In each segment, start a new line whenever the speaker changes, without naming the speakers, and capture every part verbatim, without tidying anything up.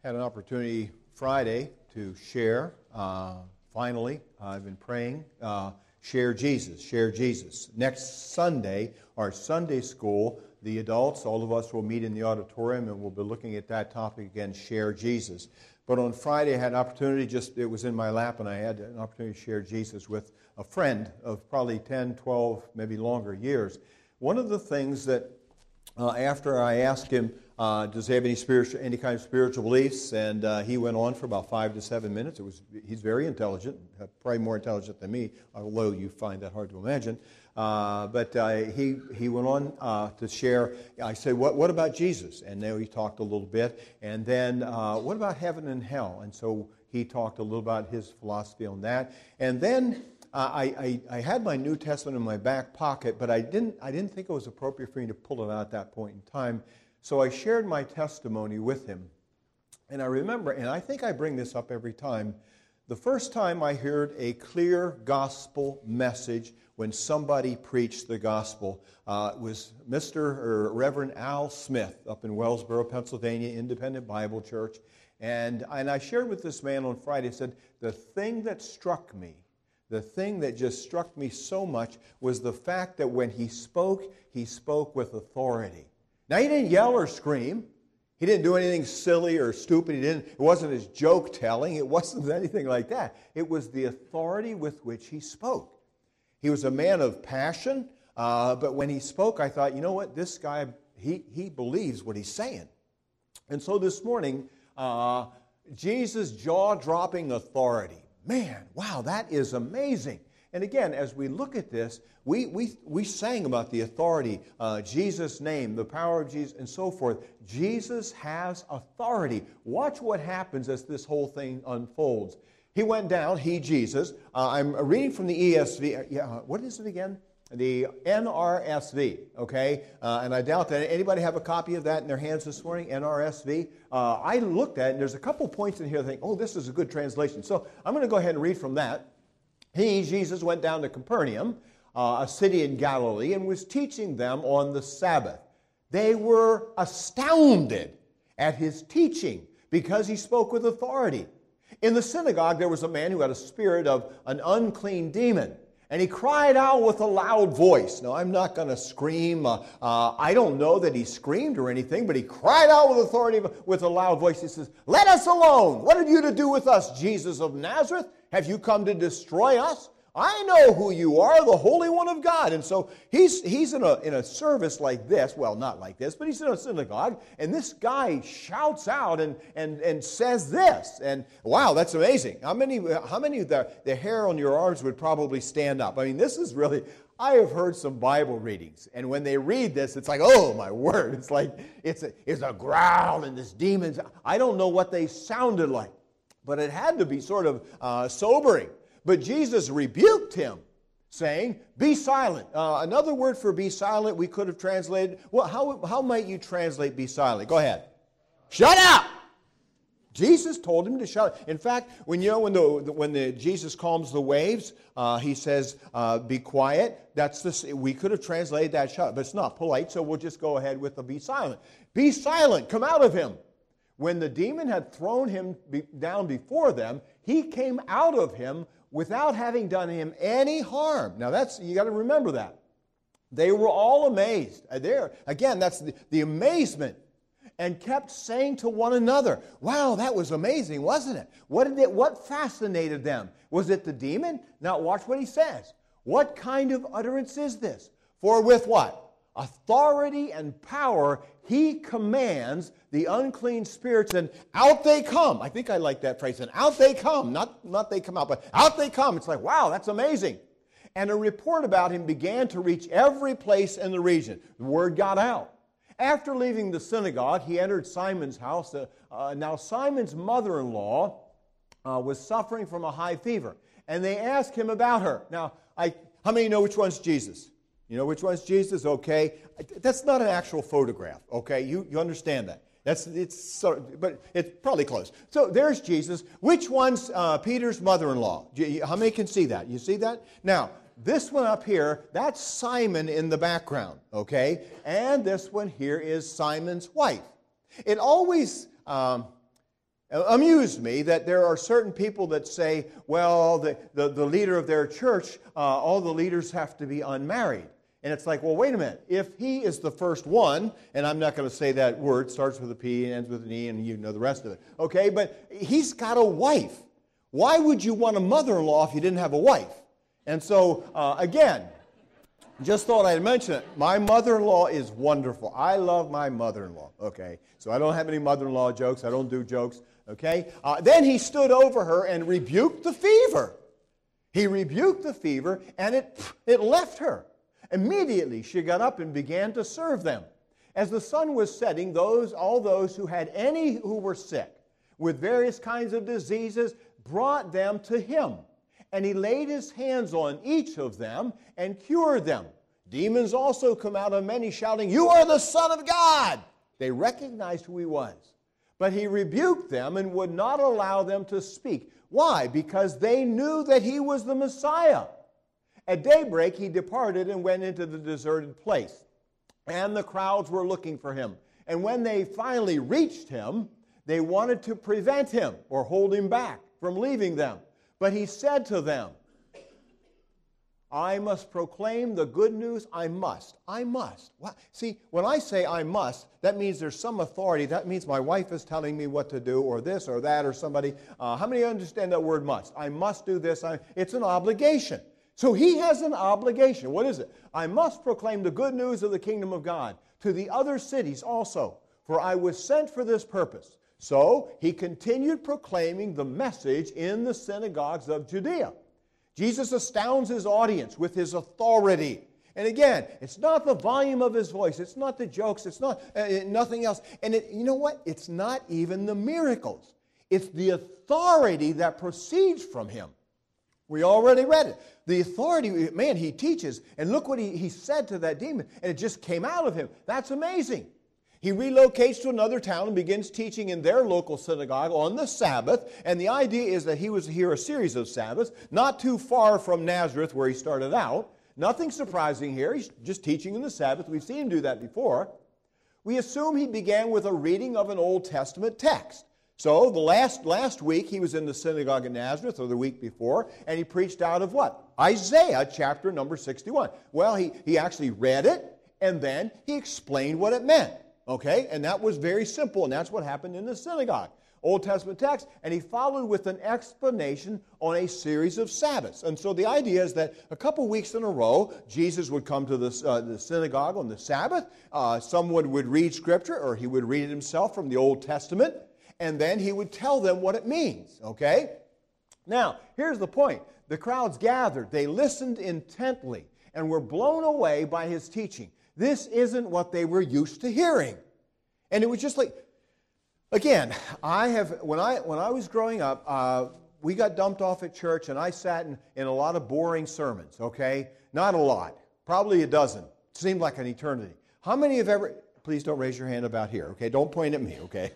had an opportunity Friday to share. Uh, finally, I've been praying. Uh, share Jesus, share Jesus. Next Sunday, our Sunday school, the adults, all of us will meet in the auditorium and we'll be looking at that topic again, share Jesus. But on Friday, I had an opportunity, just it was in my lap, and I had an opportunity to share Jesus with a friend of probably ten, twelve, maybe longer years. One of the things that uh, after I asked him, uh, does he have any spiritual, any kind of spiritual beliefs? And uh, he went on for about five to seven minutes. It was he's very intelligent, probably more intelligent than me, although you find that hard to imagine. Uh, but uh, he he went on uh, to share. I said, "What what about Jesus?" And then he talked a little bit. And then, uh, what about heaven and hell? And so he talked a little about his philosophy on that. And then uh, I, I I had my New Testament in my back pocket, but I didn't I didn't think it was appropriate for me to pull it out at that point in time. So I shared my testimony with him. And I remember, and I think I bring this up every time. The first time I heard a clear gospel message when somebody preached the gospel uh, was Mister or Reverend Al Smith up in Wellsboro, Pennsylvania, Independent Bible Church. And, and I shared with this man on Friday, I said, the thing that struck me, the thing that just struck me so much was the fact that when he spoke, he spoke with authority. Now, he didn't yell or scream. He didn't do anything silly or stupid. He didn't, it wasn't his joke telling. It wasn't anything like that. It was the authority with which he spoke. He was a man of passion, uh, but when he spoke, I thought, you know what, this guy, he, he believes what he's saying. And so this morning, uh, Jesus' jaw-dropping authority. Man, wow, that is amazing. And again, as we look at this, we we we sang about the authority, uh, Jesus' name, the power of Jesus, and so forth. Jesus has authority. Watch what happens as this whole thing unfolds. He went down, he, Jesus. Uh, I'm reading from the E S V. Uh, yeah, what is it again? The N R S V, okay? Uh, and I doubt that. Anybody have a copy of that in their hands this morning, N R S V? Uh, I looked at it, and there's a couple points in here that I think, oh, this is a good translation. So I'm going to go ahead and read from that. He, Jesus, went down to Capernaum, uh, a city in Galilee, and was teaching them on the Sabbath. They were astounded at his teaching because he spoke with authority. In the synagogue, there was a man who had a spirit of an unclean demon, and he cried out with a loud voice. Now, I'm not going to scream. Uh, uh, I don't know that he screamed or anything, but he cried out with authority with a loud voice. He says, "Let us alone. What have you to do with us, Jesus of Nazareth? Have you come to destroy us? I know who you are, the Holy One of God." And so he's he's in a in a service like this. Well, not like this, but he's in a synagogue, and this guy shouts out and and and says this. And wow, that's amazing. How many how many of the, the hair on your arms would probably stand up? I mean, this is really, I have heard some Bible readings, and when they read this, it's like, oh my word, it's like it's a, it's a growl and this demon's. I don't know what they sounded like. But it had to be sort of uh, sobering. But Jesus rebuked him, saying, "Be silent." Uh, another word for "be silent" we could have translated. Well, how, how might you translate "be silent"? Go ahead. Shut up! Jesus told him to shut up. In fact, when you know when the when the Jesus calms the waves, uh, he says, uh, "Be quiet." That's the we could have translated that "shut up," but it's not polite, so we'll just go ahead with the "be silent." Be silent. Come out of him. When the demon had thrown him be, down before them, he came out of him without having done him any harm. Now that's, you got to remember that. They were all amazed. There, again, that's the, the amazement. And kept saying to one another, "Wow, that was amazing, wasn't it? What did it, what fascinated them? Was it the demon?" Now watch what he says. "What kind of utterance is this? For with what? Authority and power he commands the unclean spirits, and out they come." I think I like that phrase. And out they come. Not, not they come out, but out they come. It's like, wow, that's amazing. And a report about him began to reach every place in the region. The word got out. After leaving the synagogue, he entered Simon's house. Uh, uh, now, Simon's mother-in-law uh, was suffering from a high fever, and they asked him about her. Now, I, how many know which one's Jesus? You know which one's Jesus? Okay. That's not an actual photograph, okay? You you understand that. That's it's so, but it's probably close. So there's Jesus. Which one's uh, Peter's mother-in-law? How many can see that? You see that? Now, this one up here, that's Simon in the background, okay? And this one here is Simon's wife. It always, um, amused me that there are certain people that say, well, the, the, the leader of their church, uh, all the leaders have to be unmarried. And it's like, well, wait a minute. If he is the first one, and I'm not going to say that word, starts with a P and ends with an E, and you know the rest of it. Okay, but he's got a wife. Why would you want a mother-in-law if you didn't have a wife? And so, uh, again, just thought I'd mention it. My mother-in-law is wonderful. I love my mother-in-law, okay? So I don't have any mother-in-law jokes. I don't do jokes, okay? Uh, then he stood over her and rebuked the fever. He rebuked the fever, and it, it left her. Immediately, she got up and began to serve them. As the sun was setting, those, all those who had any who were sick with various kinds of diseases brought them to him. And he laid his hands on each of them and cured them. Demons also come out of many, shouting, "You are the Son of God!" They recognized who he was. But he rebuked them and would not allow them to speak. Why? Because they knew that he was the Messiah. At daybreak, he departed and went into the deserted place. And the crowds were looking for him. And when they finally reached him, they wanted to prevent him or hold him back from leaving them. But he said to them, I must proclaim the good news. I must. I must. Well, see, when I say I must, that means there's some authority. That means my wife is telling me what to do, or this or that, or somebody. Uh, how many understand that word must? I must do this. I, it's an obligation. So he has an obligation. What is it? I must proclaim the good news of the kingdom of God to the other cities also, for I was sent for this purpose. So he continued proclaiming the message in the synagogues of Judea. Jesus astounds his audience with his authority. And again, it's not the volume of his voice. It's not the jokes. It's not uh, nothing else. And it, you know what? It's not even the miracles. It's the authority that proceeds from him. We already read it. The authority, man, he teaches. And look what he, he said to that demon. And it just came out of him. That's amazing. He relocates to another town and begins teaching in their local synagogue on the Sabbath. And the idea is that he was here a series of Sabbaths, not too far from Nazareth where he started out. Nothing surprising here. He's just teaching in the Sabbath. We've seen him do that before. We assume he began with a reading of an Old Testament text. So the last, last week he was in the synagogue in Nazareth, or the week before, and he preached out of what? Isaiah chapter number sixty-one. Well, he, he actually read it, and then he explained what it meant. Okay? And that was very simple, and that's what happened in the synagogue. Old Testament text, and he followed with an explanation on a series of Sabbaths. And so the idea is that a couple weeks in a row, Jesus would come to the, uh, the synagogue on the Sabbath. Uh, someone would read Scripture, or he would read it himself from the Old Testament, and then he would tell them what it means. Okay? Now, here's the point. The crowds gathered. They listened intently and were blown away by his teaching. This isn't what they were used to hearing. And it was just like, again, I have, when I when I was growing up, uh, we got dumped off at church, and I sat in, in a lot of boring sermons, okay? Not a lot. Probably a dozen. It seemed like an eternity. How many have ever, please don't raise your hand about here, okay? Don't point at me, okay?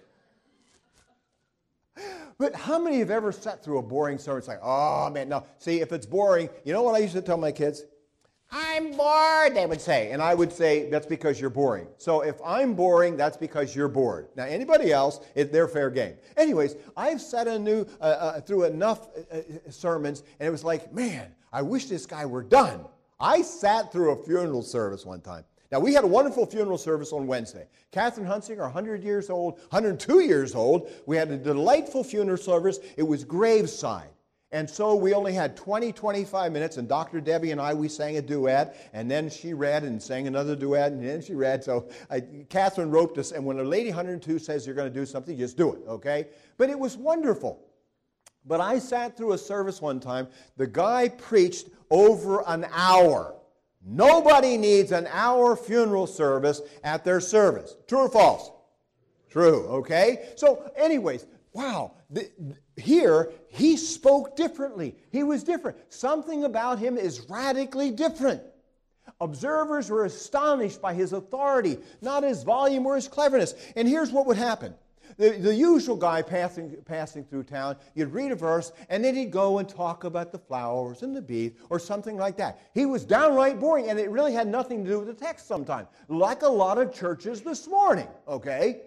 But how many have ever sat through a boring sermon? It's like, oh, man, no. See, if it's boring, you know what I used to tell my kids? I'm bored, they would say. And I would say, that's because you're boring. So if I'm boring, that's because you're bored. Now, anybody else, it, they're fair game. Anyways, I've sat a new, uh, uh, through enough uh, sermons, and it was like, man, I wish this guy were done. I sat through a funeral service one time. Now, we had a wonderful funeral service on Wednesday. Catherine Hunsinger, one hundred years old, one hundred two years old. We had a delightful funeral service. It was graveside. And so we only had twenty, twenty-five minutes, and Doctor Debbie and I, we sang a duet, and then she read and sang another duet, and then she read. So I, Catherine wrote this, and when a lady one hundred two says you're going to do something, just do it, okay? But it was wonderful. But I sat through a service one time. The guy preached over an hour. Nobody needs an hour funeral service at their service. True or false? True, okay? So anyways, wow. The, here, he spoke differently. He was different. Something about him is radically different. Observers were astonished by his authority, not his volume or his cleverness. And here's what would happen. The, the usual guy passing, passing through town, you'd read a verse, and then he'd go and talk about the flowers and the bees or something like that. He was downright boring, and it really had nothing to do with the text sometimes, like a lot of churches this morning, okay?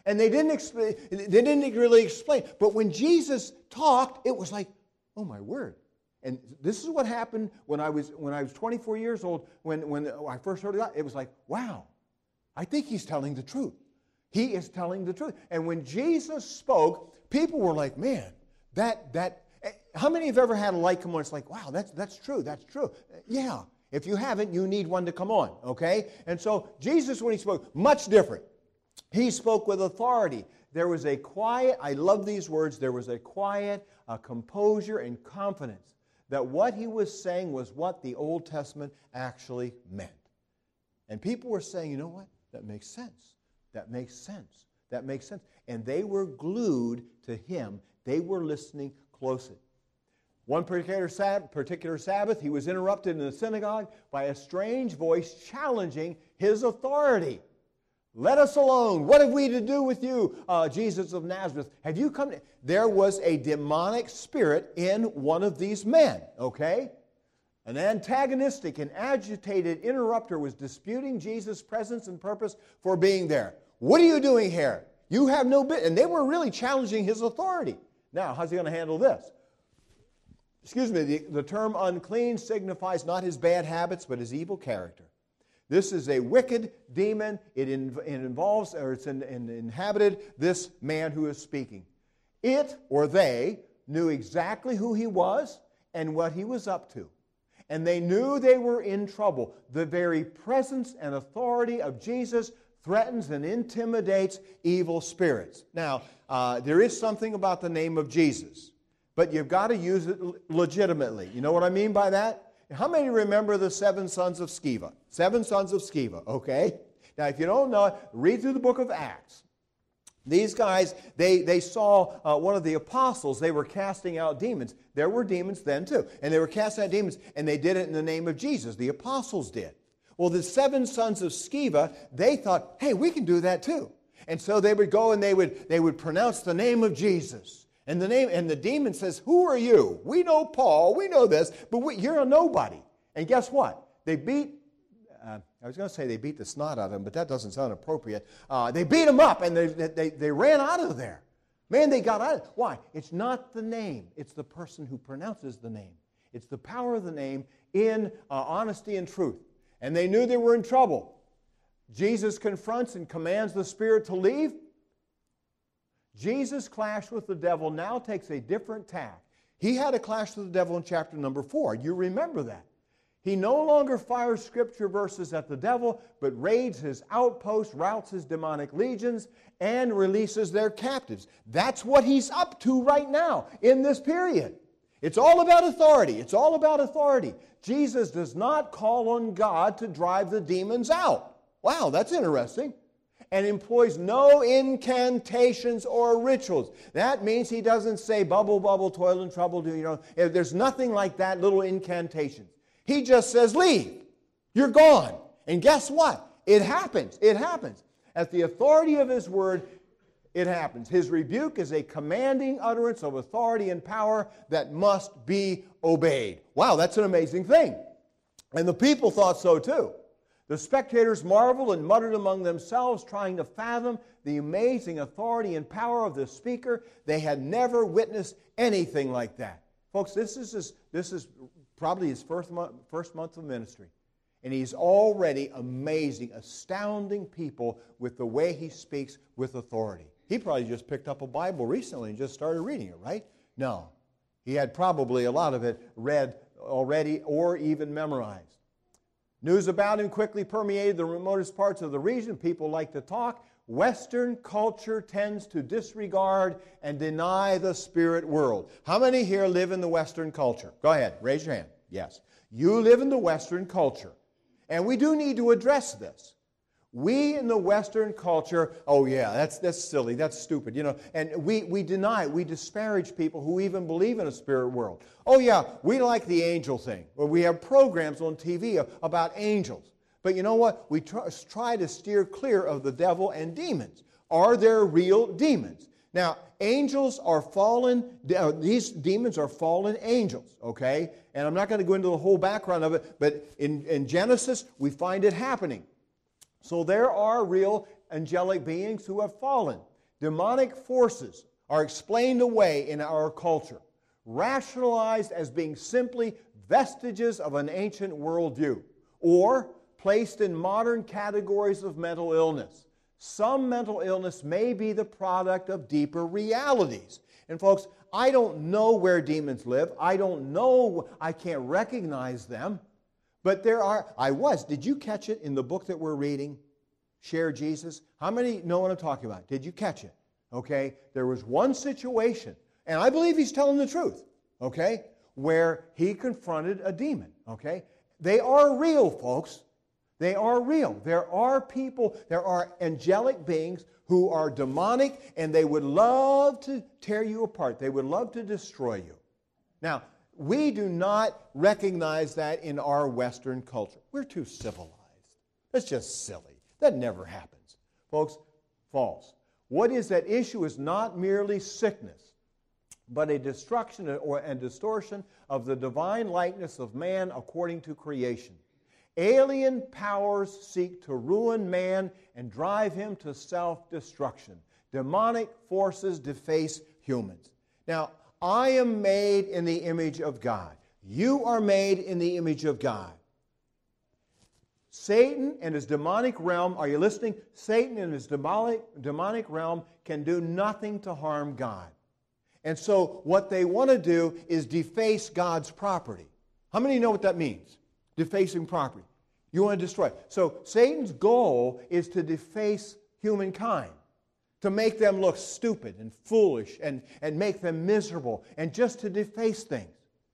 And they didn't, explain, they didn't really explain. But when Jesus talked, it was like, oh my word. And this is what happened when I was when I was twenty-four years old, when, when I first heard it. It was like, wow, I think he's telling the truth. He is telling the truth. And when Jesus spoke, people were like, man, that, that, how many have ever had a light come on? It's like, wow, that's, that's true, that's true. Yeah, if you haven't, you need one to come on, okay? And so Jesus, when he spoke, much different. He spoke with authority. There was a quiet, I love these words, there was a quiet, a composure and confidence that what he was saying was what the Old Testament actually meant. And people were saying, you know what? That makes sense. That makes sense. That makes sense. And they were glued to him. They were listening closely. One particular Sabbath, particular Sabbath, he was interrupted in the synagogue by a strange voice challenging his authority. Let us alone. What have we to do with you, uh, Jesus of Nazareth? Have you come to... There was a demonic spirit in one of these men, okay? An antagonistic and agitated interrupter was disputing Jesus' presence and purpose for being there. What are you doing here? You have no business. And they were really challenging his authority. Now, how's he going to handle this? Excuse me, the, the term unclean signifies not his bad habits, but his evil character. This is a wicked demon. It, in, it involves, or it's in, in, inhabited this man who is speaking. It, or they, knew exactly who he was and what he was up to. And they knew they were in trouble. The very presence and authority of Jesus threatens and intimidates evil spirits. Now, uh, there is something about the name of Jesus, but you've got to use it legitimately. You know what I mean by that? How many remember the seven sons of Sceva? Seven sons of Sceva, okay? Now, if you don't know it, read through the book of Acts. These guys, they, they saw uh, one of the apostles. They were casting out demons. There were demons then, too. And they were casting out demons, and they did it in the name of Jesus. The apostles did. Well, the seven sons of Sceva, they thought, hey, we can do that, too. And so they would go and they would, they would pronounce the name of Jesus. And the name and the demon says, who are you? We know Paul, we know this, but we, you're a nobody. And guess what? They beat, uh, I was going to say they beat the snot out of him, but that doesn't sound appropriate. Uh, they beat him up and they, they, they ran out of there. Man, they got out of it. Why? It's not the name. It's the person who pronounces the name. It's the power of the name in uh, honesty and truth. And they knew they were in trouble. Jesus confronts and commands the spirit to leave. Jesus' clash with the devil now takes a different tack. He had a clash with the devil in chapter number four. You remember that. He no longer fires scripture verses at the devil, but raids his outposts, routs his demonic legions, and releases their captives. That's what he's up to right now in this period. It's all about authority. It's all about authority. Jesus does not call on God to drive the demons out. Wow, that's interesting. And employs no incantations or rituals. That means he doesn't say bubble, bubble, toil and trouble. Do you know? There's nothing like that, little incantations. He just says, leave. You're gone. And guess what? It happens. It happens. At the authority of his word, it happens. His rebuke is a commanding utterance of authority and power that must be obeyed. Wow, that's an amazing thing. And the people thought so too. The spectators marveled and muttered among themselves, trying to fathom the amazing authority and power of the speaker. They had never witnessed anything like that. Folks, this is his, this is probably his first month, first month of ministry. And he's already amazing, astounding people with the way he speaks with authority. He probably just picked up a Bible recently and just started reading it, right? No. He had probably a lot of it read already or even memorized. News about him quickly permeated the remotest parts of the region. People like to talk. Western culture tends to disregard and deny the spirit world. How many here live in the Western culture? Go ahead, raise your hand. Yes. You live in the Western culture. And we do need to address this. We in the Western culture, oh yeah, that's that's silly, that's stupid, you know, and we, we deny, we disparage people who even believe in a spirit world. Oh yeah, we like the angel thing, where we have programs on T V about angels. But you know what? We try, try to steer clear of the devil and demons. Are there real demons? Now, angels are fallen, these demons are fallen angels, okay? And I'm not going to go into the whole background of it, but in, in Genesis, we find it happening. So there are real angelic beings who have fallen. demonic forces are explained away in our culture, rationalized as being simply vestiges of an ancient worldview, or placed in modern categories of mental illness. Some mental illness may be the product of deeper realities. And folks, I don't know where demons live. I don't know, I can't recognize them. But there are, I was, did you catch it in the book that we're reading, Share Jesus? How many know what I'm talking about? Did you catch it? Okay, there was one situation, and I believe he's telling the truth, okay, where he confronted a demon, okay? They are real, folks. They are real. There are people, there are angelic beings who are demonic, and they would love to tear you apart. They would love to destroy you. Now, we do not recognize that in our Western culture. We're too civilized. That's just silly. That never happens. Folks, false. What is at issue is not merely sickness, but a destruction or and distortion of the divine likeness of man according to creation. Alien powers seek to ruin man and drive him to self-destruction. Demonic forces deface humans. Now, I am made in the image of God. You are made in the image of God. Satan and his demonic realm, are you listening? Satan and his demonic, demonic realm can do nothing to harm God. And so what they want to do is deface God's property. How many know what that means? Defacing property. You want to destroy. So Satan's goal is to deface humankind, to make them look stupid and foolish and, and make them miserable, and just to deface things.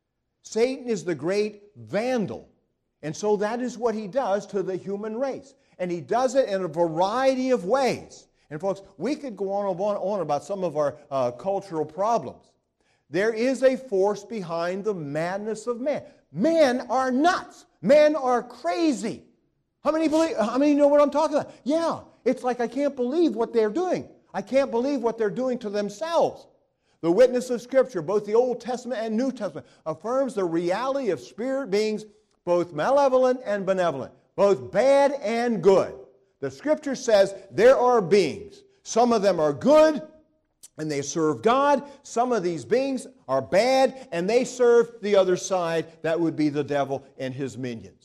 Satan is the great vandal. And so that is what he does to the human race. And he does it in a variety of ways. And folks, we could go on and on, on about some of our uh, cultural problems. There is a force behind the madness of man. Men are nuts. Men are crazy. How many believe, how many know what I'm talking about? Yeah, it's like I can't believe what they're doing. I can't believe what they're doing to themselves. The witness of Scripture, both the Old Testament and New Testament, affirms the reality of spirit beings, both malevolent and benevolent, both bad and good. The Scripture says there are beings. Some of them are good, and they serve God. Some of these beings are bad, and they serve the other side. That would be the devil and his minions.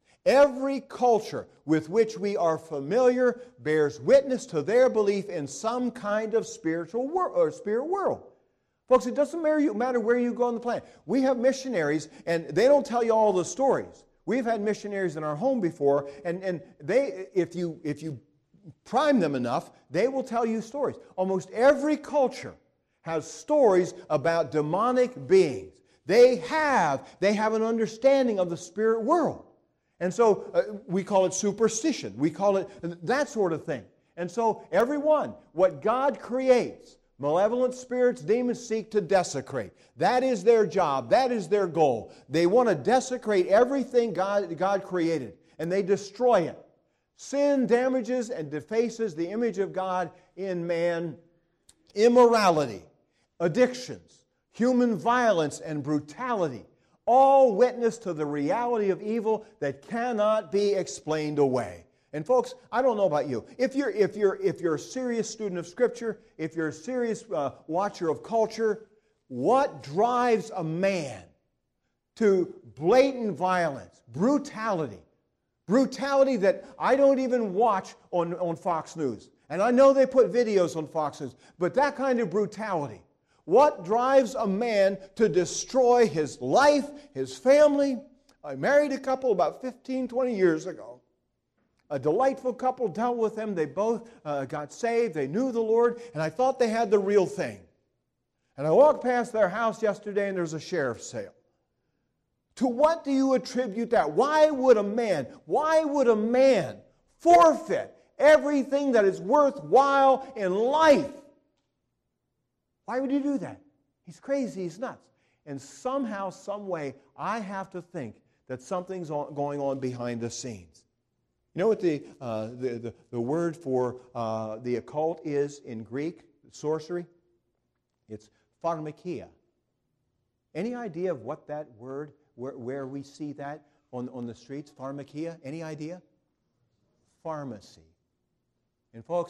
Every culture with which we are familiar bears witness to their belief in some kind of spiritual wor- or spirit world. Folks, it doesn't matter where you go on the planet. We have missionaries, and they don't tell you all the stories. We've had missionaries in our home before, and, and they, if you, if you prime them enough, they will tell you stories. Almost every culture has stories about demonic beings. They have, they have an understanding of the spirit world. And so uh, we call it superstition. We call it that sort of thing. And so everyone, what God creates, malevolent spirits, demons seek to desecrate. That is their job. That is their goal. They want to desecrate everything God, God created, and they destroy it. Sin damages and defaces the image of God in man. Immorality, addictions, human violence, and brutality all witness to the reality of evil that cannot be explained away. And folks, I don't know about you. If you're, if you're, if you're a serious student of Scripture, if you're a serious uh, watcher of culture, what drives a man to blatant violence, brutality, brutality that I don't even watch on, on Fox News? And I know they put videos on Fox News, but that kind of brutality, what drives a man to destroy his life, his family? I married a couple about fifteen, twenty years ago. A delightful couple, dealt with them. They both uh, got saved. They knew the Lord, and I thought they had the real thing. And I walked past their house yesterday, and there's a sheriff's sale. To what do you attribute that? Why would a man, why would a man forfeit everything that is worthwhile in life? Why would he do that? He's crazy. He's nuts. And somehow, some way, I have to think that something's on, going on behind the scenes. You know what the, uh, the, the, the word for uh, the occult is in Greek, sorcery? It's pharmakia. Any idea of what that word, where, where we see that on, on the streets, pharmakia? Any idea? Pharmacy. And folks,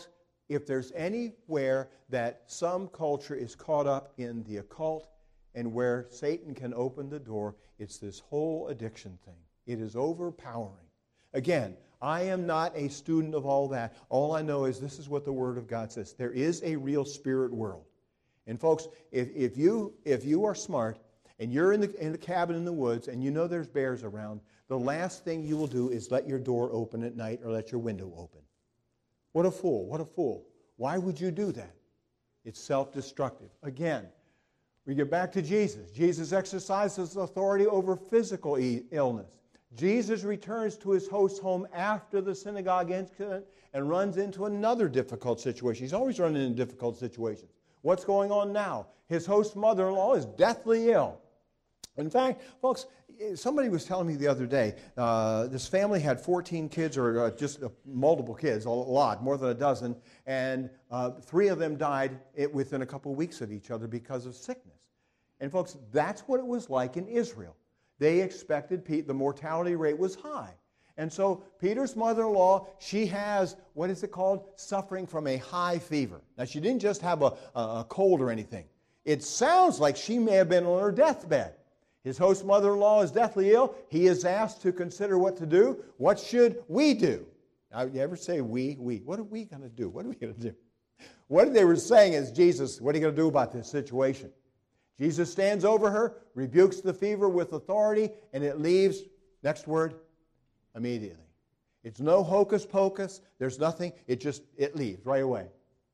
if there's anywhere that some culture is caught up in the occult and where Satan can open the door, it's this whole addiction thing. It is overpowering. Again, I am not a student of all that. All I know is this is what the Word of God says. There is a real spirit world. And folks, if, if, you, if you are smart and you're in the, in the cabin in the woods and you know there's bears around, the last thing you will do is let your door open at night or let your window open. What a fool, what a fool. Why would you do that? It's self-destructive. Again, we get back to Jesus. Jesus exercises authority over physical e- illness. Jesus returns to his host's home after the synagogue incident and runs into another difficult situation. He's always running into difficult situations. What's going on now? His host's mother-in-law is deathly ill. In fact, folks, somebody was telling me the other day, uh, this family had fourteen kids, or uh, just uh, multiple kids, a lot, more than a dozen, and uh, three of them died within a couple of weeks of each other because of sickness. And folks, that's what it was like in Israel. They expected, Pete, the mortality rate was high. And so Peter's mother-in-law, she has, what is it called? Suffering from a high fever. Now, she didn't just have a, a cold or anything. It sounds like she may have been on her deathbed. His host mother-in-law is deathly ill. He is asked to consider what to do. What should we do? Now, you ever say we, we? What are we going to do? What are we going to do? What they were saying is, Jesus, what are you going to do about this situation? Jesus stands over her, rebukes the fever with authority, and it leaves, next word, immediately. It's no hocus pocus. There's nothing. It just, it leaves right away.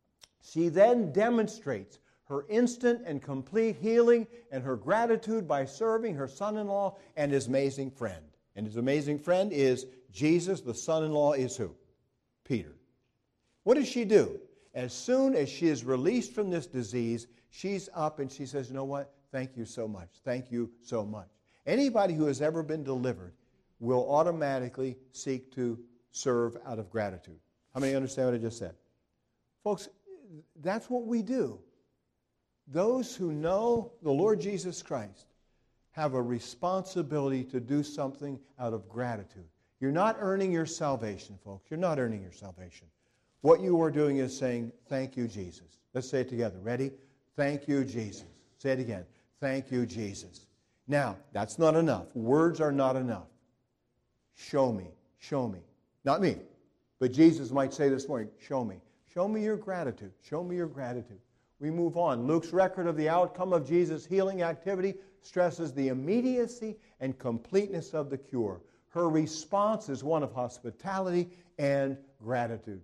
She then demonstrates her instant and complete healing and her gratitude by serving her son-in-law and his amazing friend. And his amazing friend is Jesus. The son-in-law is who? Peter. What does she do? As soon as she is released from this disease, she's up and she says, you know what? Thank you so much. Thank you so much. Anybody who has ever been delivered will automatically seek to serve out of gratitude. How many understand what I just said? Folks, that's what we do. Those who know the Lord Jesus Christ have a responsibility to do something out of gratitude. You're not earning your salvation, folks. You're not earning your salvation. What you are doing is saying, thank you, Jesus. Let's say it together. Ready? Thank you, Jesus. Say it again. Thank you, Jesus. Now, that's not enough. Words are not enough. Show me. Show me. Not me. But Jesus might say this morning, show me. Show me your gratitude. Show me your gratitude. We move on. Luke's record of the outcome of Jesus' healing activity stresses the immediacy and completeness of the cure. Her response is one of hospitality and gratitude.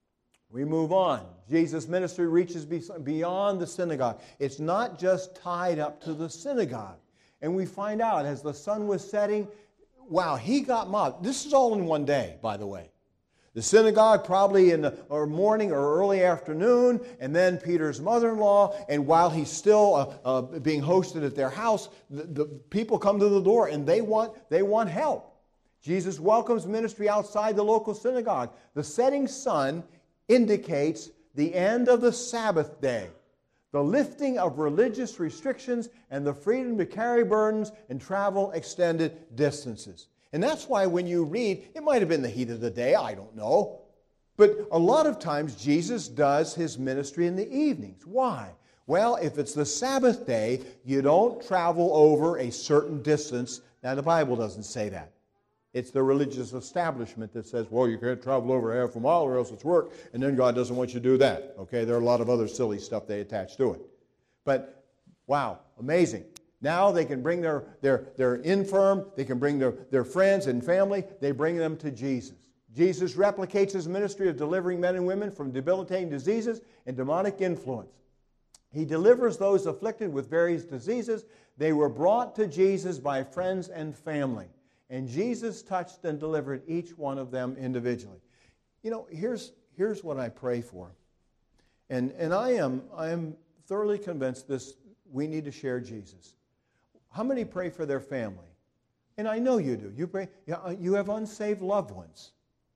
We move on. Jesus' ministry reaches beyond the synagogue. It's not just tied up to the synagogue. And we find out as the sun was setting, wow, he got mobbed. This is all in one day, by the way. The synagogue probably in the or morning or early afternoon, and then Peter's mother-in-law, and while he's still uh, uh, being hosted at their house, the, the people come to the door and they want, they want help. Jesus welcomes ministry outside the local synagogue. The setting sun indicates the end of the Sabbath day, the lifting of religious restrictions, and the freedom to carry burdens and travel extended distances. And that's why when you read, it might have been the heat of the day, I don't know, but a lot of times Jesus does his ministry in the evenings. Why? Well, if it's the Sabbath day, you don't travel over a certain distance. Now, the Bible doesn't say that. It's the religious establishment that says, well, you can't travel over half a mile or else it's work, and then God doesn't want you to do that. Okay, there are a lot of other silly stuff they attach to it. But, wow, amazing. Now they can bring their, their, their infirm, they can bring their, their friends and family, they bring them to Jesus. Jesus replicates his ministry of delivering men and women from debilitating diseases and demonic influence. He delivers those afflicted with various diseases. They were brought to Jesus by friends and family. And Jesus touched and delivered each one of them individually. You know, here's, here's what I pray for. And, and I am, I am thoroughly convinced this, we need to share Jesus. How many pray for their family? And I know you do. You pray. You have unsaved loved ones.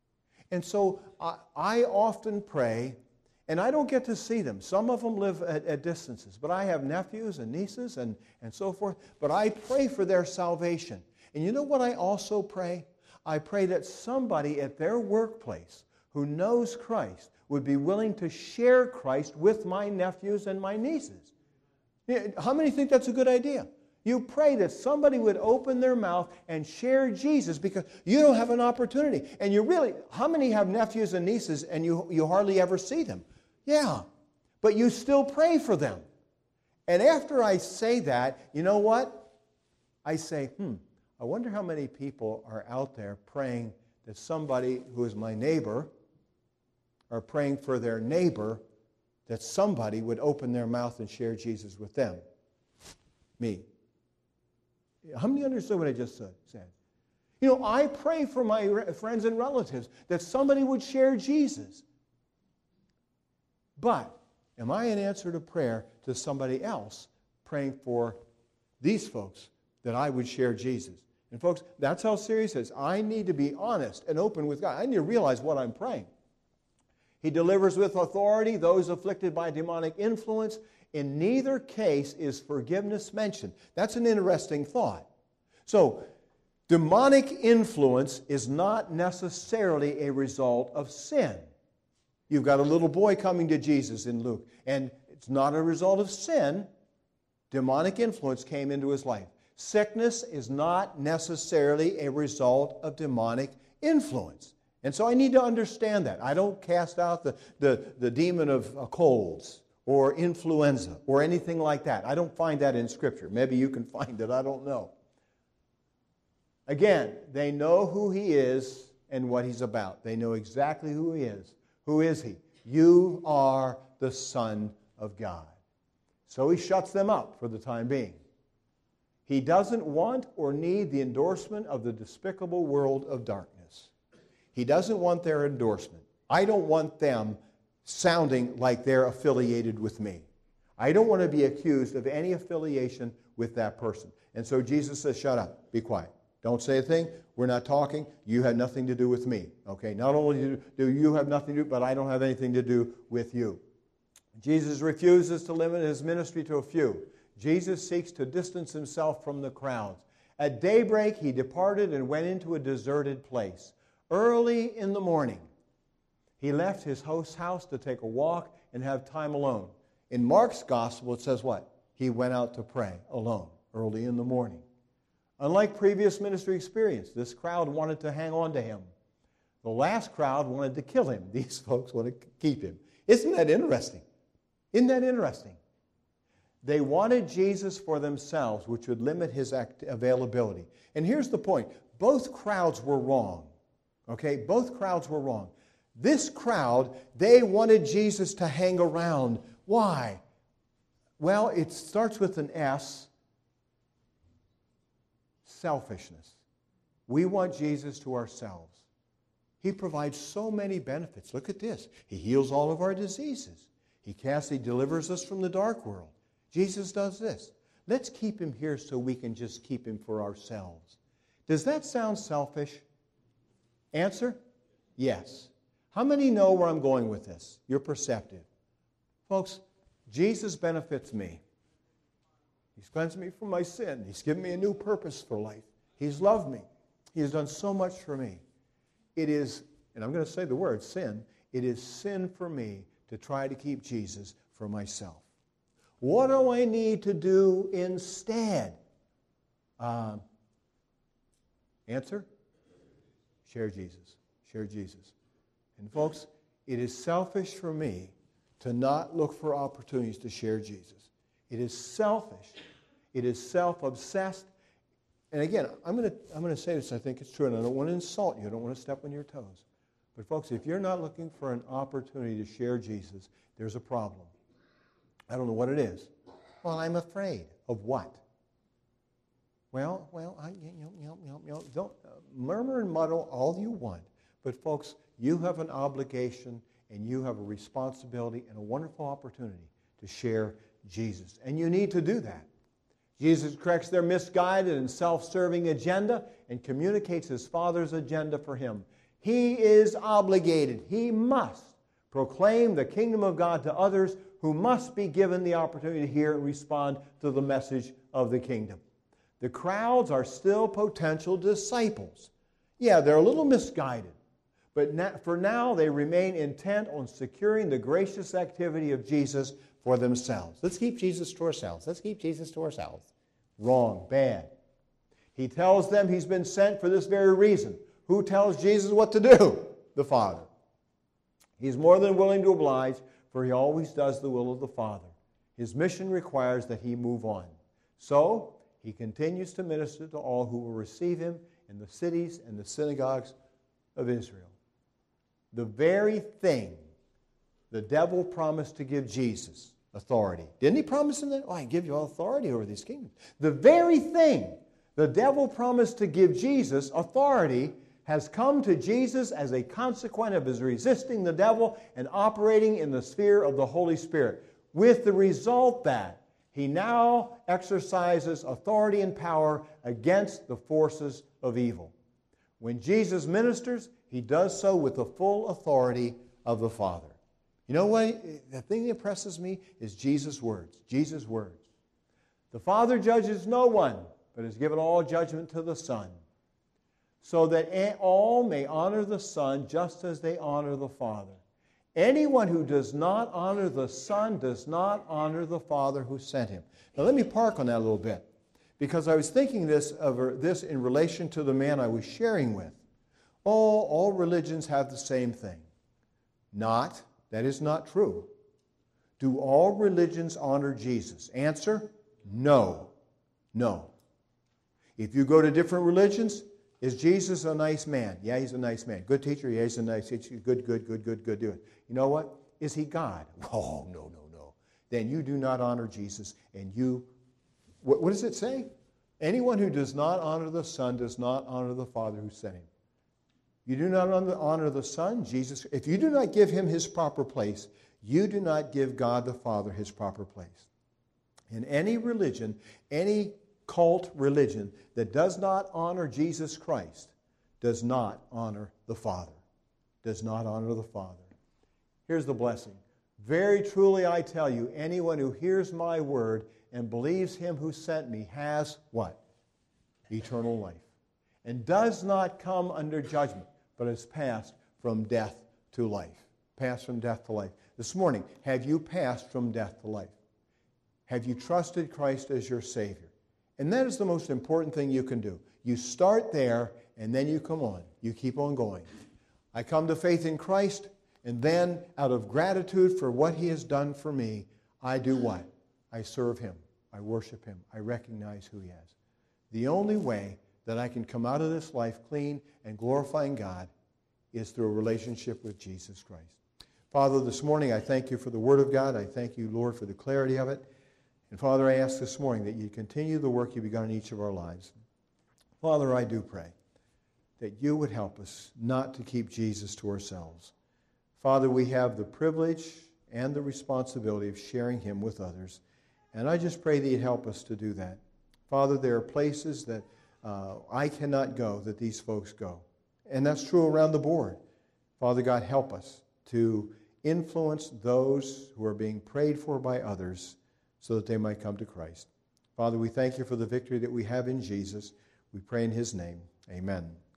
And so I, I often pray, and I don't get to see them. Some of them live at, at distances, but I have nephews and nieces and, and so forth. But I pray for their salvation. And you know what I also pray? I pray that somebody at their workplace who knows Christ would be willing to share Christ with my nephews and my nieces. How many think that's a good idea? You pray that somebody would open their mouth and share Jesus because you don't have an opportunity. And you really, how many have nephews and nieces and you, you hardly ever see them? Yeah, but you still pray for them. And after I say that, you know what? I say, hmm, I wonder how many people are out there praying that somebody who is my neighbor are praying for their neighbor that somebody would open their mouth and share Jesus with them. Me. How many understood what I just said? You know, I pray for my friends and relatives that somebody would share Jesus. But am I an answer to prayer to somebody else praying for these folks that I would share Jesus? And folks, that's how serious it is. I need to be honest and open with God. I need to realize what I'm praying. He delivers with authority those afflicted by demonic influence. In neither case is forgiveness mentioned. That's an interesting thought. So, demonic influence is not necessarily a result of sin. You've got a little boy coming to Jesus in Luke, and it's not a result of sin. Demonic influence came into his life. Sickness is not necessarily a result of demonic influence. And so I need to understand that. I don't cast out the, the, the demon of uh, colds or influenza or anything like that. I don't find that in Scripture. Maybe you can find it. I don't know. Again, they know who he is and what he's about. They know exactly who he is. Who is he? You are the Son of God. So he shuts them up for the time being. He doesn't want or need the endorsement of the despicable world of darkness. He doesn't want their endorsement. I don't want them sounding like they're affiliated with me. I don't want to be accused of any affiliation with that person. And so Jesus says, shut up, be quiet. Don't say a thing. We're not talking. You have nothing to do with me. Okay, not only do you have nothing to do, but I don't have anything to do with you. Jesus refuses to limit his ministry to a few. Jesus seeks to distance himself from the crowds. At daybreak, he departed and went into a deserted place. Early in the morning, he left his host's house to take a walk and have time alone. In Mark's gospel, it says what? He went out to pray alone early in the morning. Unlike previous ministry experience, this crowd wanted to hang on to him. The last crowd wanted to kill him. These folks want to keep him. Isn't that interesting? Isn't that interesting? They wanted Jesus for themselves, which would limit his availability. And here's the point. Both crowds were wrong. Okay? Both crowds were wrong. This crowd, they wanted Jesus to hang around. Why? Well, it starts with an S. Selfishness. We want Jesus to ourselves. He provides so many benefits. Look at this. He heals all of our diseases. He casts, he delivers us from the dark world. Jesus does this. Let's keep him here so we can just keep him for ourselves. Does that sound selfish? Answer? Yes. How many know where I'm going with this? You're perceptive. Folks, Jesus benefits me. He's cleansed me from my sin. He's given me a new purpose for life. He's loved me. He has done so much for me. It is, and I'm going to say the word sin, it is sin for me to try to keep Jesus for myself. What do I need to do instead? Um, answer? Share Jesus. Share Jesus. And folks, it is selfish for me to not look for opportunities to share Jesus. It is selfish. It is self-obsessed. And again, I'm going to I'm going to say this, I think it's true, and I don't want to insult you. I don't want to step on your toes. But folks, if you're not looking for an opportunity to share Jesus, there's a problem. I don't know what it is. Well, I'm afraid. Of what? Well, well, I, you know, you know, you know, you know, don't uh, murmur and muddle all you want. But folks, you have an obligation and you have a responsibility and a wonderful opportunity to share Jesus. And you need to do that. Jesus corrects their misguided and self-serving agenda and communicates his Father's agenda for him. He is obligated. He must proclaim the kingdom of God to others who must be given the opportunity to hear and respond to the message of the kingdom. The crowds are still potential disciples. Yeah, they're a little misguided. but na- for now they remain intent on securing the gracious activity of Jesus for themselves. Let's keep Jesus to ourselves. Let's keep Jesus to ourselves. Wrong, bad. He tells them he's been sent for this very reason. Who tells Jesus what to do? The Father. He's more than willing to oblige, for he always does the will of the Father. His mission requires that he move on. So, he continues to minister to all who will receive him in the cities and the synagogues of Israel. The very thing the devil promised to give Jesus, authority. Didn't he promise him that? Oh, I give you all authority over these kingdoms. The very thing the devil promised to give Jesus, authority, has come to Jesus as a consequence of his resisting the devil and operating in the sphere of the Holy Spirit, with the result that he now exercises authority and power against the forces of evil. When Jesus ministers, he does so with the full authority of the Father. You know what? The thing that impresses me is Jesus' words. Jesus' words. The Father judges no one, but has given all judgment to the Son, so that all may honor the Son just as they honor the Father. Anyone who does not honor the Son does not honor the Father who sent him. Now let me park on that a little bit, because I was thinking this of this in relation to the man I was sharing with. Oh, all religions have the same thing. Not. That is not true. Do all religions honor Jesus? Answer, no. No. If you go to different religions, is Jesus a nice man? Yeah, he's a nice man. Good teacher? Yeah, he's a nice teacher. Good, good, good, good, good. Do it. You know what? Is he God? Oh, no, no, no. Then you do not honor Jesus, and you, what, what does it say? Anyone who does not honor the Son does not honor the Father who sent him. You do not honor the Son, Jesus. If you do not give him his proper place, you do not give God the Father his proper place. In any religion, any cult religion that does not honor Jesus Christ does not honor the Father. Does not honor the Father. Here's the blessing. Very truly I tell you, anyone who hears my word and believes him who sent me has what? Eternal life. And does not come under judgment, but is passed from death to life. Passed from death to life. This morning, have you passed from death to life? Have you trusted Christ as your Savior? And that is the most important thing you can do. You start there, and then you come on. You keep on going. I come to faith in Christ, and then out of gratitude for what he has done for me, I do what? I serve him. I worship him. I recognize who he is. The only way that I can come out of this life clean and glorifying God is through a relationship with Jesus Christ. Father, this morning I thank you for the Word of God. I thank you, Lord, for the clarity of it. And Father, I ask this morning that you continue the work you've begun in each of our lives. Father, I do pray that you would help us not to keep Jesus to ourselves. Father, we have the privilege and the responsibility of sharing him with others. And I just pray that you'd help us to do that. Father, there are places that uh, I cannot go that these folks go. And that's true around the board. Father God, help us to influence those who are being prayed for by others so that they might come to Christ. Father, we thank you for the victory that we have in Jesus. We pray in his name. Amen.